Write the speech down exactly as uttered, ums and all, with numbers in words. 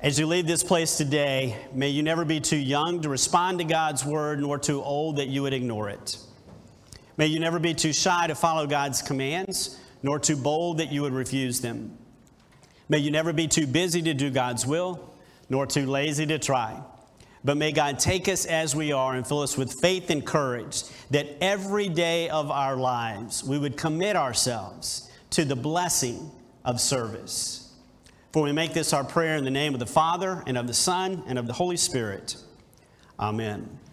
As you leave this place today, may you never be too young to respond to God's word, nor too old that you would ignore it. May you never be too shy to follow God's commands, nor too bold that you would refuse them. May you never be too busy to do God's will, nor too lazy to try. But may God take us as we are and fill us with faith and courage that every day of our lives we would commit ourselves to the blessing of service. For we make this our prayer in the name of the Father, and of the Son, and of the Holy Spirit. Amen.